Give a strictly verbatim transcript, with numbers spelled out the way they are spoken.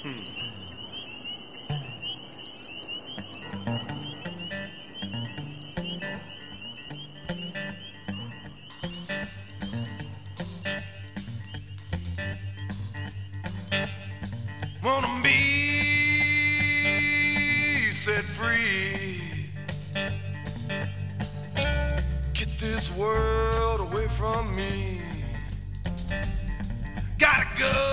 Wanna be set free. Get this world away from me. Gotta go.